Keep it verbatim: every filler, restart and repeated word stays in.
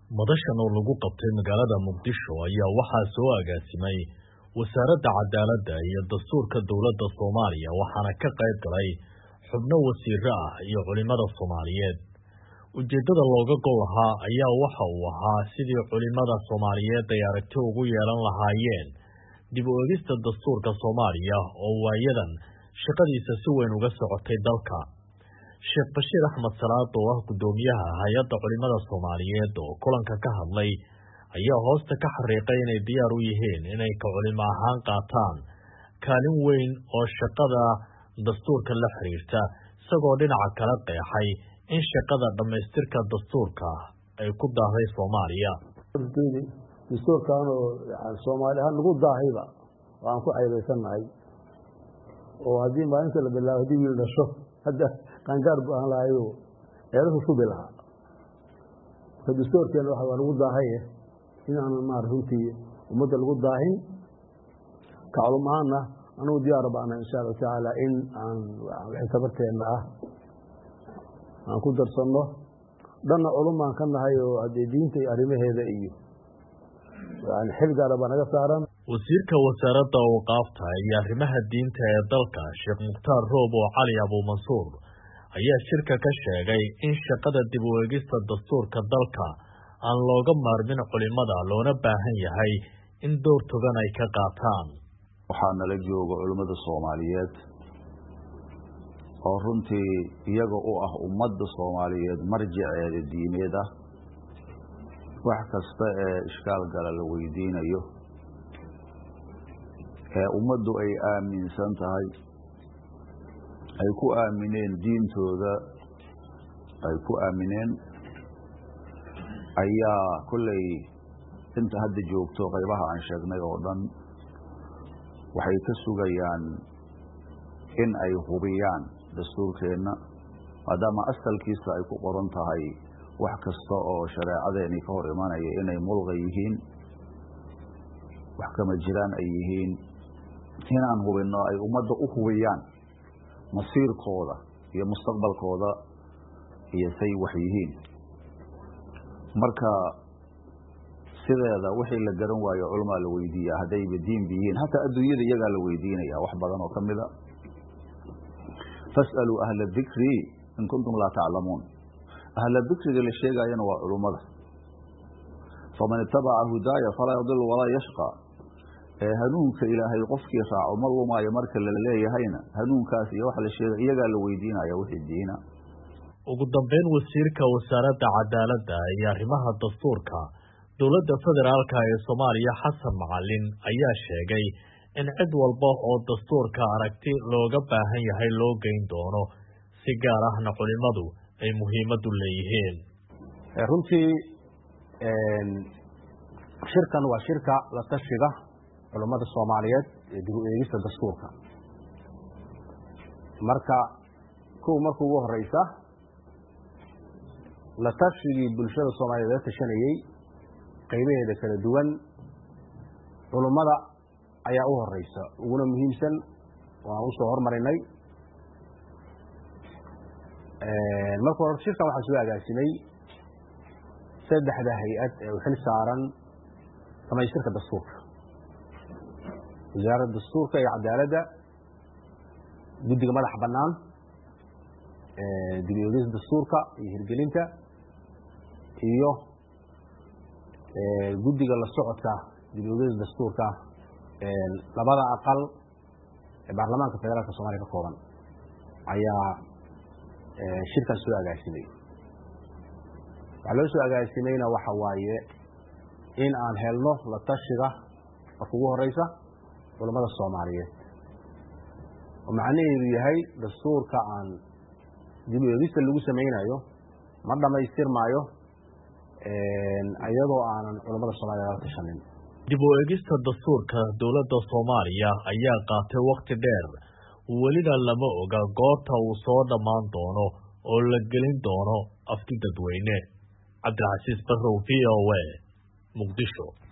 madashan oo lagu qabtay magaalada Muqdisho ayaa waxaa soo agaasimay wasaaradda cadaaladda iyo dastuurka dowladda Soomaaliya waxaana ka qayb galay xubno wasiiro ah iyo culimada Soomaaliyeed. ujeedada looga gol lahaa ayaa waxa uu ahaa sidii culimada Soomaaliyeed ay aragti ugu yeelan lahaayeen dib u eegista dastuurka Soomaaliya oo waayadan shaqadiisa si weyn uga socotay dalka. Sheekh Bashiir Axmed Salaad oo ah gudoomiyaha hay'adda culimada Soomaaliyeed oo kulanka ka hadlay ayaa hoosta ka xariiqay inay diyaar u yihiin inay ka culimo ahaan qaataan kaalin weyn oo shaqada dastuurka la xiriirta, isagoo dhinaca kala qeexay in shaqada dhamaystirka dastuurka ay ku daahay Soomaaliya. dastuurkan oo Soomaaliya lagu daahayba waan ku caybaysanahay oo hadii maalinta la bilaabo hadii wiil dhasho hadda qangaar baan laayo eeradu ku bilaha dastuurkan waxa lagu daahay inaan ma runtii umada lagu daahin ka culamaana anuu diyaar baan insha Allah taala in aan wixii tabarteena ah aan ku darsano dhanna culumaan ka nahay oo diinta iyo arrimaheeda iyo aan xil gaar ah naga saaran. wasiirka wasaaradda awqaafta iyo arrimaha diinta ee dalka Sheekh Mukhtaar Roobo Cali Abu Mansuur ayaa shirka ka sheegay in shaqada dib u eegista dastuurka dalka aan looga maarmin culimada loona baahan yahay in door togan ay ka qaataan. waxaana la joogo culimada Soomaaliyeed oo runtii iyaga u ah ummadda Soomaaliyeed marjiceeda diimeed ah, wax kasta ee iskaal gala la weydiinayo ee ummaddu ay aaminsan tahay ay ku aamineen diintooda ay ku aamineen ayaa kulley inta hadda joogto qaybaha aan sheegnay oo dhan waxay ka sugayaan in ay hubiyaan dastuurkeenna maadaama asalkiisa ay ku qoran tahay wax kasta oo shareecadeeni ka hor imanaya inay mulqa yihiin, wax kama jiraan ay yihiin, inaan hubinno ay ummadda u hubiyaan masiirkooda iyo mustaqbalkooda iyo say wax yihiin. marka sideeda wixii la garan waayo culamaa la weydiiyaa haddayba diin biyihiin hataa adduunyada iyagaa la weydiinaya wax badan oo ka mid a fas'aluu ahla dikri in kuntum laa taclamuun. ahla dikriga la sheegayana waa culummada. faman itabaca hudaaya falaa yadilu walaa yashqa. ee hanuunka ilaahay qofkii raaco ma lumaayo marka la leeyahayna hanuunkaas iyo wax la sheegay iyagaa la weydiinaya wixii diina. ugu dambeyn wasiirka wasaaradda cadaaladda iyo arrimaha dastuurka dowladda federaalka ee Soomaaliya Xasan Macalin ayaa sheegay in cid walba oo dastuurka aragti looga baahan yahay loo geyn doono, si gaar ahna culimadu ay muhiimad u leeyihiin. runtii shirkan waa shirka la tashiga culimada Soomaaliyeed ee dib u eegista dastuurka. marka kuwa markuu ugu horeysa la tashigii bulshada Soomaaliyeed ee tashanayay qaybaheeda kala duwan culimada ayaa u horeysa uguna muhiimsan waan u soo hormarinay. marka hore shirkan waxaa soo agaasimay saddexda hay-ad ee u xil saaran dhamaystirka dastuurka: wasaaradda dastuurka iyo cadaaladda, guddiga madaxa bannaan dib u eegista dastuurka iyo hirgelinta, iyo guddiga la socodka dib u eegista dastuurka labada aqal ee baarlamaanka federaalka Soomaaliya ka kooban ayaa shirkan soo agaasimay. waxaa loo soo agaasimayna waxa waaye in aan helno la tashiga marka ugu horeysa culimada Soomaaliyeed oo macnaheedu yahay dastuurka aan dib u eegista lagu sameynayo ma dhamaystirmaayo iyadoo aanan culimada Soomaaliyeed la tashanin. dib u eegista dastuurka dowladda Soomaaliya ayaa qaatay waqti dheer, welina lama oga goorta uu soo dhammaan doono oo la gelin doono afti dadweyne. Cabdilcasiis Barrow, V O A, Muqdisho.